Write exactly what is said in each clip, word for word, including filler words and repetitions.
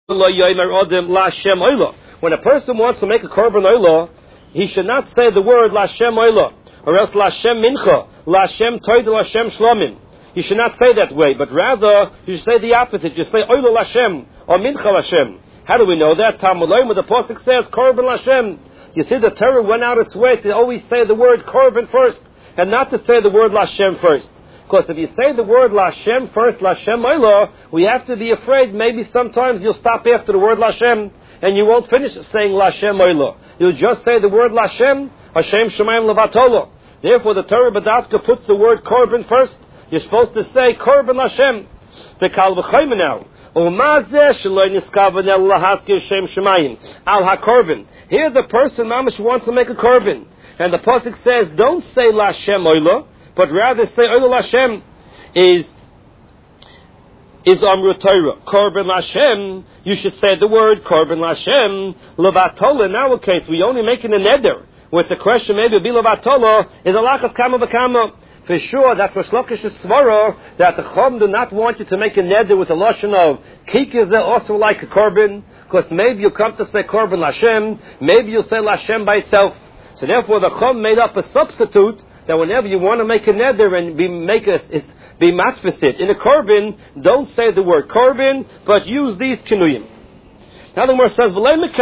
When a person wants to make a korban oila, he should not say the word Lashem oila, or else Lashem mincha, Lashem toid, Lashem shlomim. You should not say that way, but rather you should say the opposite. You say oila Lashem or mincha Lashem. How do we know that? Talmud, the pasuk says korban Lashem. You see, the Torah went out its way to always say the word korban first, and not to say the word Lashem first. Because if you say the word Lashem first, Lashem oila, we have to be afraid maybe sometimes you'll stop after the word Lashem and you won't finish saying Lashem oila. You'll just say the word Lashem, Hashem Shemayim Levatolo. Therefore, the Torah B'davka puts the word korban first. You're supposed to say korban Lashem. The Kal V'chayim now. Al HaKorban. Here the person, Mamash, wants to make a korban. And the pasuk says, don't say Lashem oila, but rather say Oila Lashem is is Amru Torah. Korban Lashem, you should say the word Korban Lashem. Levatola, in our case, we only making a neder. Where it's a question, maybe it'll be Levatola, is a lakas kama v'kama. For sure, that's what Shlokish's svara, that the Chum do not want you to make a neder with a lotion of kikis that also like a korban, because maybe you'll come to say Korban Lashem, maybe you'll say Lashem by itself. So therefore, the Chum made up a substitute that whenever you want to make a neder and be make a be matfisit in a korban, don't say the word korban, but use these kinuyim. Now the Gemara says,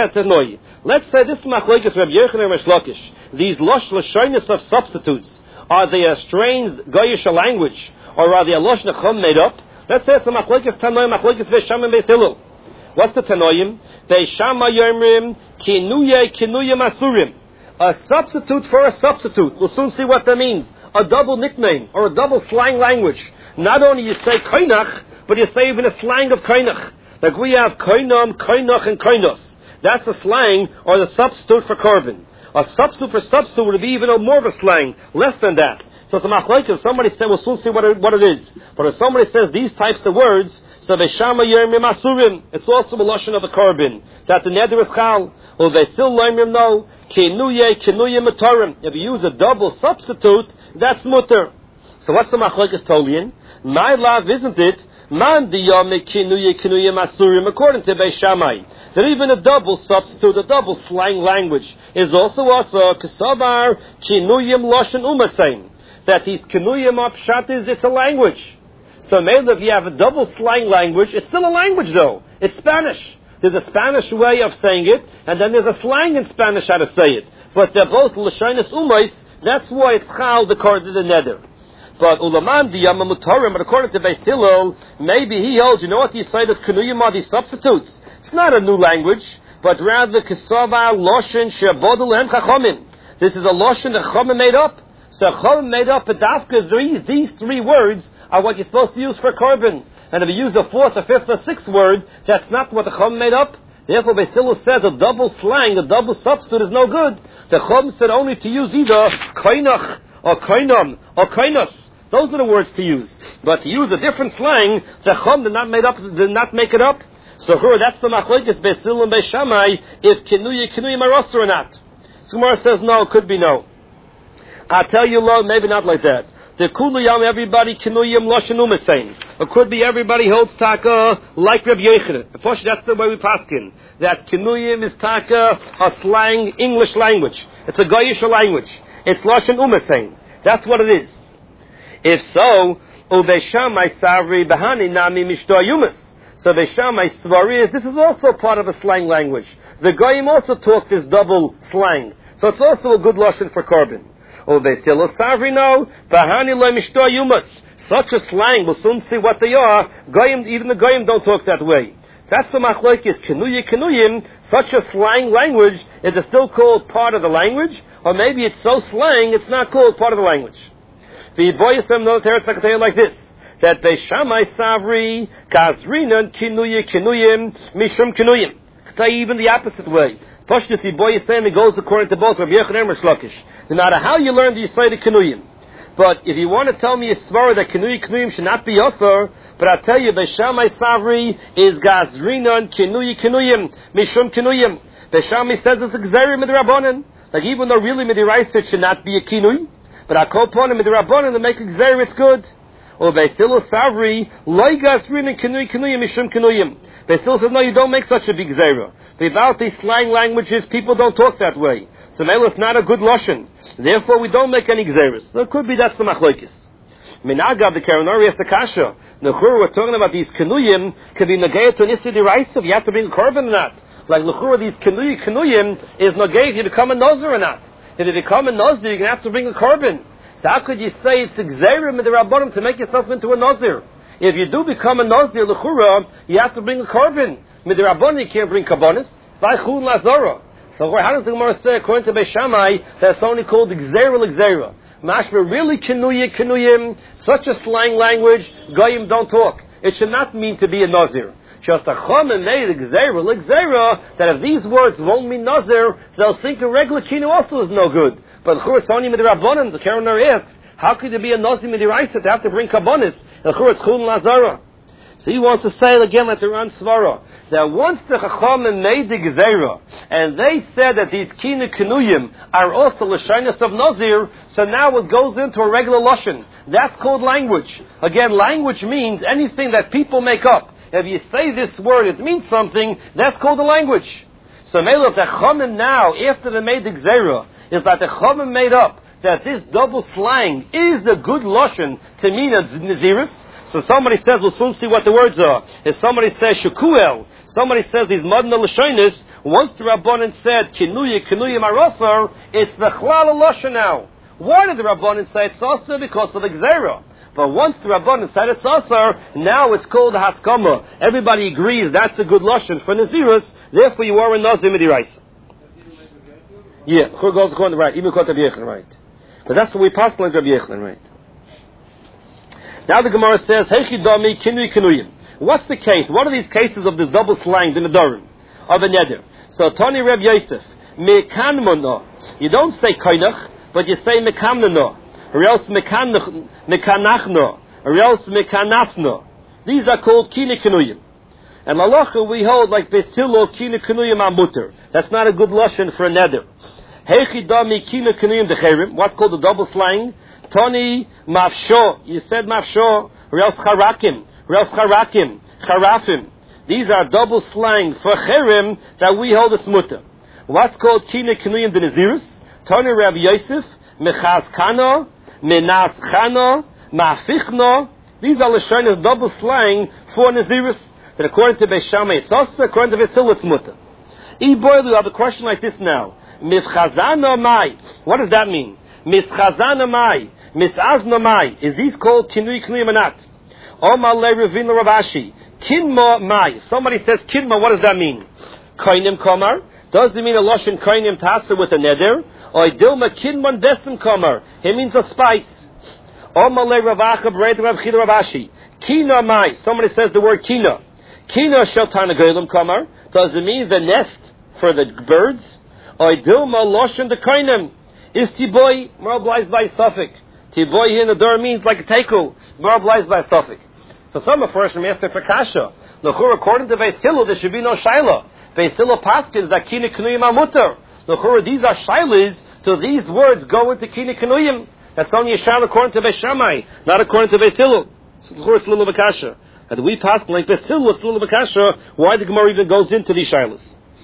let's say this machlokes Rabbi Yochanan and Shlokish. These losh lashonis of substitutes, are they a strange goyish language, or are they a losh nechom made up? Let's say it's a machlokes tanoim, machlokes veisham and veishilul. What's the tanoim? Veishama yomrim kinuye kinuyim asurim. A substitute for a substitute. We'll soon see what that means. A double nickname or a double slang language. Not only you say koinach, but you say even a slang of koinach. Like we have koinam, koinach, and koinos. That's a slang or the substitute for korban. A substitute for substitute would be even a more of a slang, less than that. So it's a machlokes. Somebody said, we'll soon see what it, what it is. But if somebody says these types of words, so Veshama Yermim Asurim, it's also a lotion of the korban. That the neder is chal. Or they still learn him no. Kinuye, kinuye matarim. If you use a double substitute, that's mutter. So what's the machlokes tolian? My love, isn't it? Man diyame kinuye, kinuye masurim, according to Beis Shammai. That even a double substitute, a double slang language, is also also kasabar kinuyim loshen umasein. That these kinuyim upshat is, it's a language. So maybe if you have a double slang language, it's still a language though. It's Spanish. There's a Spanish way of saying it, and then there's a slang in Spanish how to say it. But they're both l'shonis umais. That's why it's chal the card of the neder. But ulaman diyam mutarim. But according to Beis Hillel, maybe he holds. You know what the side of kinuyim are these substitutes? It's not a new language, but rather kisava loshen shebodel and chachamim. This is a loshen that chachamim made up. So chachamim made up a dafka. These three words are what you're supposed to use for korban. And if you use a fourth, a fifth, or sixth word, that's not what the Chum made up. Therefore, Beis Hillel says a double slang, a double substitute is no good. The Chum said only to use either koinach, or koinam, or koinos. Those are the words to use. But to use a different slang, the Chum did not, made up, did not make it up. So here, that's the machlokes Beis Hillel and Beis Shammai, if kinuye, kinuye marosser or not. So Gemara says no, it could be no. I'll tell you, Lord, maybe not like that. The kuluyam, everybody kinuyim loshen umasein. It could be everybody holds taka like Rabbi Yochanan. That's the way we paskin. That kinuyim is taka a slang English language. It's a goyish language. It's loshen umasein. That's what it is. If so, ubeshamai savri bahani nami mishto yumas. So beshamai svari is this is also part of a slang language. The goyim also talk this double slang. So it's also a good loshen for korban. Or they still a savri no, bahani lo mishto yumas. Such a slang, we'll soon see what they are. Goyim, even the goyim don't talk that way. That's the machlokes kinuye kinuyim. Such a slang language, is it still called part of the language, or maybe it's so slang it's not called part of the language? The boyisem no teretz I can tell you like this: that Beis Shammai savri kazrinan kinuye kinuyim mishum kinuyim. I can tell you even the opposite way. Pashtus the boyisem it goes according to both Rabbi Yochanan and Shlokish. No matter how you learn the Yisrael kinuyim. But if you want to tell me a svara that kinuyi kinuyim should not be offer, but I'll tell you, Beis Shammai savri is gazrinan kinuyi kinuyim mishum kinuyim. Beis Shammai says it's a gzerim midrabanan. Like even though really midiraisa it should not be a kinuy, but I call upon him midrabanan to make a gzerim it's good. Or Beis Hillel savri loy gazrinan kinuyi kinuyim mishum kinuyim. They still said, no, you don't make such a big zera. Without these slang languages, people don't talk that way. So Mela is not a good lashon. Therefore, we don't make any gzeras. So it could be that's the machlokes. Minagav, the Karanori has the kasha. L'chur, we're talking about these kenuyim, could be negayah to an issue deraisav. You have to bring a korban or not. Like l'chur, these kenuyim, kenuyim is negayah if you become a nozer or not. If you become a nozer, you're going to have to bring a korban. So how could you say it's gzerim in the rabbanim to make yourself into a nozer? If you do become a nozer, l'chura, you have to bring a korban. With the rabbanim, you can't bring karbonis. Vaychun lazara. So how does the Gemara say, according to Beis Shammai, that's only called gzera l'gzera? Mashma really kenuyim, kenuyim, such a slang language, goyim don't talk. It should not mean to be a nazir. Just a chomim made gzera l'gzera, that if these words won't mean nazir, they'll think a regular kinu also is no good. But of course, only with the rabbanim, the Karanar asks, how could there be a nazir midiraisa to have to bring karbonis? Of course, chun lazara. So he wants to say again like the Ran Svara, that once the Chachamim made the Gezerah, and they said that these Kina Kenuyim are also L'shainas of Nazir, so now it goes into a regular Lashon. That's called language. Again, language means anything that people make up. If you say this word, it means something, that's called a language. So Mela, the Chachamim now, after they made the Gezerah, is that the Chachamim made up that this double slang is a good Lashon to mean a Nazirus. So somebody says, we'll soon see what the words are. If somebody says Shekuel, somebody says these Madna L'Shonis, once the Rabbanan said Kinuya, Kinuya Marosar, it's the Chlal Lashon now. Why did the Rabbanan say it's Asar? Because of the Gzera. But once the Rabbanan said it's Asar, now it's called the Haskama. Everybody agrees that's a good Lashon for Nazirus, therefore you are a Nazir Midiraisa. Yeah, who goes according to right, even according to Rabbi Yechon, right. But that's what we pass like Rabbi Yechon, right. Now the Gemara says, Heichidami kinui kinuyim. What's the case? What are these cases of this double slang in the Dorim? Of a neder. So, Tani Reb Yosef, mekanmono. You don't say koinach, but you say mekamnono. Or else mekanachno. Or else mekanasno. These are called kini kinuyim. And Malacha we hold like Bestilo kini kinuyim amuter. That's not a good lashon for a neder. Heichidami kini kinuyim decherim. What's called the double slang? Tony mafsho, you said mafsho, reels charakim, reels charakim, charafim. These are double slang for cherim that we hold as mutter. What's called kina kinuyim de nazirus? Tony Rabbi Yosef, mechaz kano, menas chano, mafichno. These are l'shonas double slang for nazirus. That according to Beis Shammai it's also, according to Beisil it's mutter. E-boy, we have a question like this now. Mifchazano mai. What does that mean? Mischazana mai, misazna mai. Is these called kinui kinui or not? Omar le Ravina Ravashi. Kinma mai. Somebody says kinma, what does that mean? Kainim kamar. Does it mean a lashon kainim tasa with a neder? Or dilma kinman desim kamar. It means a spice. Omar le Ravacha b'reit Rav Chida Ravashi. Kina mai. Somebody says the word kina. Kina shel tarnagolim kamar. Does it mean the nest for the birds? Or dilma lashon the kainim. Is tiboy more obliged by suffix? Tiboy here in the door means like a tekel, more obliged by suffix. So some of first master for kasha. L'chur, according to Beis Hillel, there should be no shaila. Beis Hillel paskins that kina kanuyim amuter. L'chur, these are shailas, so these words go into kina kanuyim. That's only a shaila according to Beis Shammai, not according to Beis Hillel. So l'chur, it's little bakasha. And we paskin like Beis Hillel, it's little bakasha. Why the Gemara even goes into these shailas?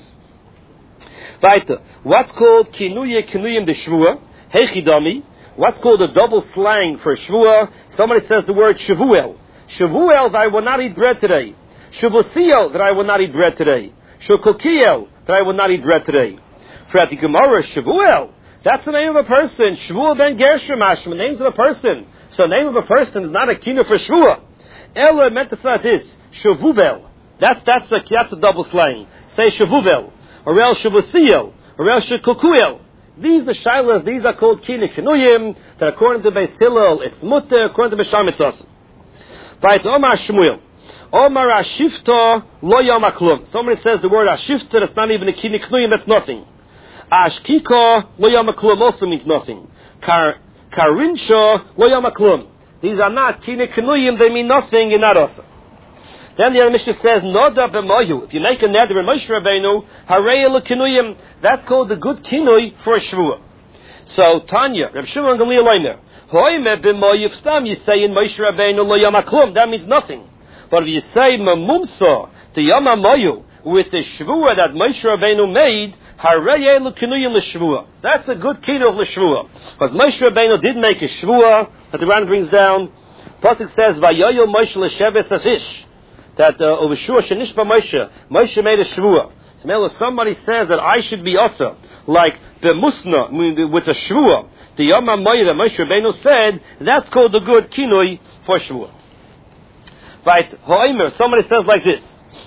Weiter. What's called kinuye kinuyim de shvua? Heichidami. What's called a double slang for shvua? Somebody says the word shavuel. Shavuel, that I will not eat bread today. Shavusiel, that I will not eat bread today. Shavukiel, that I will not eat bread today. For the Gemara, shavuel, that's the name of a person. Shvuel ben Gershom, the names of a person. So the name of a person is not a kinu for shvua. Ella meant to say this. Shavuvel. That's, that's, a, that's a double slang. Say shavuvel. Or else Shavusiel, or else Shakukuel. These are shailas, these are called kina kinuyim, that according to Beis Hillel, it's mutter, according to Beis Shammai, it's awesome. Right, Omar Shmuel. Omar Ashifta lo yom aklum. Somebody says the word Ashifta, that's not even a kina kinuyim, that's nothing. Ashkika lo yom aklum also means nothing. Kar, Karinsha lo yom aklum. These are not kina kinuyim, they mean nothing, you're not awesome. Then the other Mishnah says, Noda b'moyu. If you make a neder in Moshe Rabbeinu, harei l'kinuyim, that's called the good kinui for a shvua. So, Tanya, Reb Shimon Gamliel Omer, hoime b'moyu stam, you say in Moshe Rabbeinu lo yom haklum, that means nothing. But if you say memumsa, The Yom HaMoyu, with the Shvuah that Moshe Rabbeinu made, Harei Elu Kinuyim L'Shvuah. That's a good kinuch L'Shvuah. Because Moshe Rabbeinu did make a Shvuah, that the Ran brings down. Pasuk says, Vayoyo Moshe L'Sheves Asish. That over Shvuah Shenish Moshe, Moshe made a Shvuah. So if somebody says that I should be Asa, like the Musna, with a Shvuah, the Yom HaMoyu that Moshe Rabbeinu said, that's called the good kinui for Shvuah. Right? Ho'imer, somebody says like this.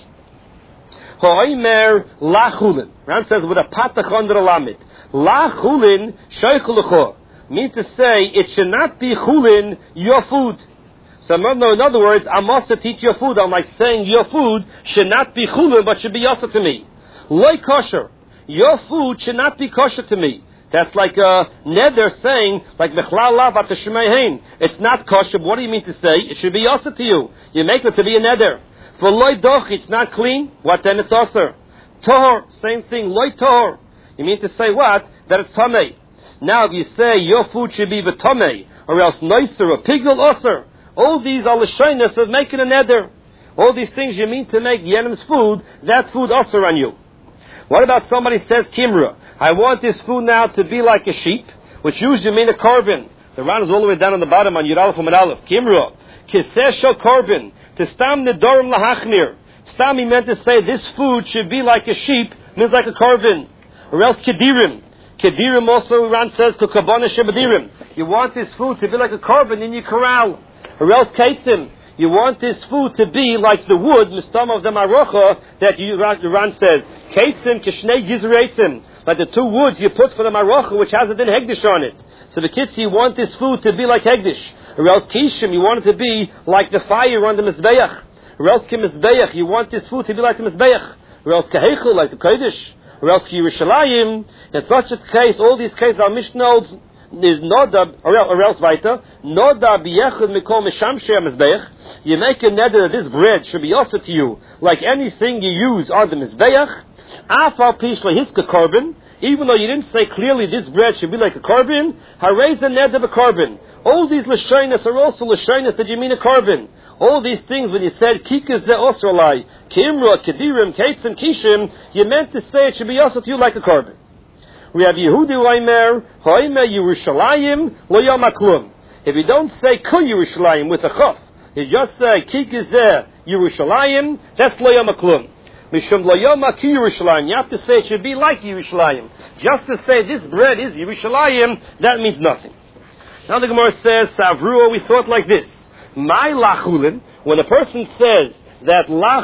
Ho'imer la chulin. Ran says with a patach under the lamit. La chulin shoich l'cho. Means to say, it should not be chulin, your food. So in other words, I must teach your food. I'm like saying your food should not be chulin, but should be yasa to me. Loi kosher. Your food should not be kosher to me. That's like a neder saying, like mechlal lav at the it's not kosher. What do you mean to say? It should be yasa to you. You make it to be a neder. For loy doch, it's not clean. What then? It's aser. Tahor, same thing. Loy tahor. You mean to say what? That it's tamei. Now, if you say your food should be v'tamei, or else nicer, or pigul aser, all these are l'shaynas of making a neder. All these things you mean to make Yenim's food, that food aser on you. What about somebody says kimra? I want this food now to be like a sheep, which usually mean a korban. The Ran is all the way down on the bottom on Yud Aleph and Aleph. Kimra, kiseh shel korban, to stam nedorim lahachmir. Stam he meant to say this food should be like a sheep, means like a korban. Or else kedirim. Kedirim also, Ran says, kukabana shebadirim. You want this food to be like a korban in your corral. Or else kaitzim. You want this food to be like the wood, mistam of the marocha, that you, Ran says, kaitzim kishnei gizreitzim. Like the two woods you put for the marocha, which has a din hegdish on it. So the kids, you want this food to be like hegdish. Or else kishim, you want it to be like the fire on the mizbeach. Or else ki mizbeach, you want this food to be like the mizbeach. Or else kahechel, like the kodesh. Or else ki Yerushalayim. In such a case, all these cases are mishnod, is nodab, or else weiter, nodab yechud mikol mishamshei mizbeach. You make a neder that this bread should be also to you, like anything you use on the mizbeach. Afal pish lehiska korban, even though you didn't say clearly this bread should be like a korban, harei a neder a korban. All these l'shaynas are also l'shaynas that you mean a korban. All these things when you said kikas ze osrolai, kimra, kedirim, kaitzim, kishim, you meant to say it should be also to you like a korban. We have Yehudi Oimer, Hoimer Yerushalayim, lo yom haklum. If you don't say kul Yerushalayim with a chaf, you just say kikas ze Yerushalayim, that's lo yom haklum. Mishum lo yom ki Yerushalayim. You have to say it should be like Yerushalayim. Just to say this bread is Yerushalayim, that means nothing. Now the Gemara says, Savrua, we thought like this. My lachulin, when a person says that lach